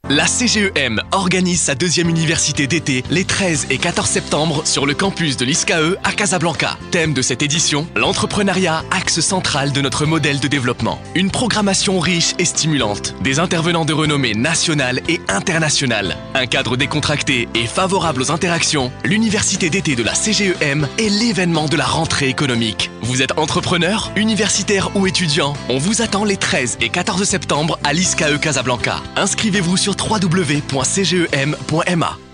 La CGEM organise sa deuxième université d'été les 13 et 14 septembre sur le campus de l'ISCAE à Casablanca. Thème de cette édition, l'entrepreneuriat, axe central de notre modèle de développement. Une programmation riche et stimulante, des intervenants de renommée nationale et internationale, un cadre décontracté et favorable aux interactions. L'université d'été de la CGEM est l'événement de la rentrée économique. Vous êtes entrepreneur, universitaire ou étudiant? On vous attend les 13 et 14 septembre à l'ISCAE Casablanca. Inscrivez-vous sur www.cgem.ma.